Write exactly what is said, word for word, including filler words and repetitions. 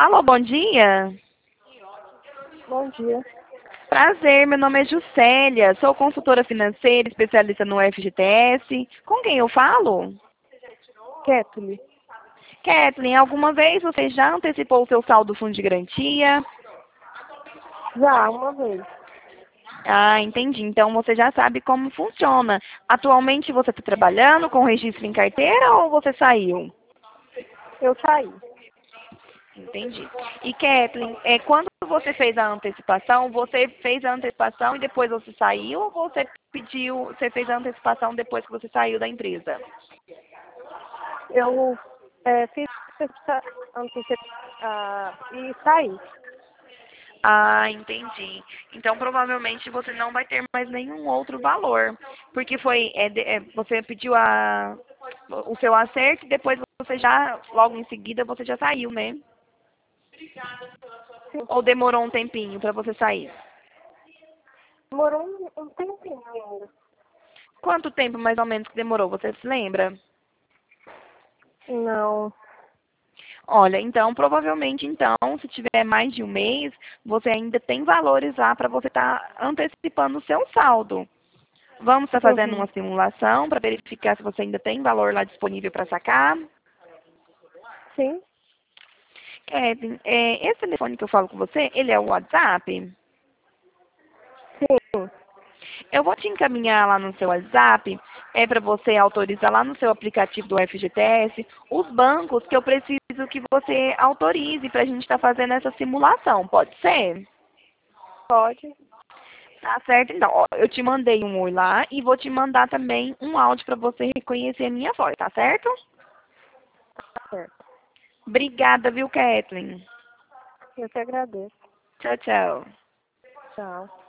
Alô, bom dia. Bom dia. Prazer, meu nome é Juscelia, sou consultora financeira, especialista no F G T S. Com quem eu falo? Kathleen. Kathleen, alguma vez você já antecipou o seu saldo fundo de garantia? Já, uma vez. Ah, entendi. Então você já sabe como funciona. Atualmente você está trabalhando com registro em carteira ou você saiu? Eu saí. Entendi. E Kathleen, é, quando você fez a antecipação, você fez a antecipação e depois você saiu ou você pediu, você fez a antecipação depois que você saiu da empresa? Eu é, fiz essa antecipação ah, e saí. Ah, entendi. Então provavelmente você não vai ter mais nenhum outro valor, porque foi é, de- é, você pediu a, o seu acerto e depois você já, logo em seguida você já saiu, né? Sim. Ou demorou um tempinho para você sair? Demorou um, um tempinho ainda. Quanto tempo mais ou menos que demorou? Você se lembra? Não. Olha, então, provavelmente, então, se tiver mais de um mês, você ainda tem valores lá para você estar antecipando o seu saldo. Vamos estar fazendo Uhum. uma simulação para verificar se você ainda tem valor lá disponível para sacar. Sim, Kevin, é, esse telefone que eu falo com você, ele é o WhatsApp? sim. Eu vou te encaminhar lá no seu WhatsApp, é para você autorizar lá no seu aplicativo do F G T S os bancos que eu preciso que você autorize para a gente estar fazendo essa simulação. Pode ser? Pode. Tá certo, então. Ó, eu te mandei um oi lá e vou te mandar também um áudio para você reconhecer a minha voz, tá certo? Tá certo. Obrigada, viu, Kathleen? Eu te agradeço. Tchau, tchau. Tchau.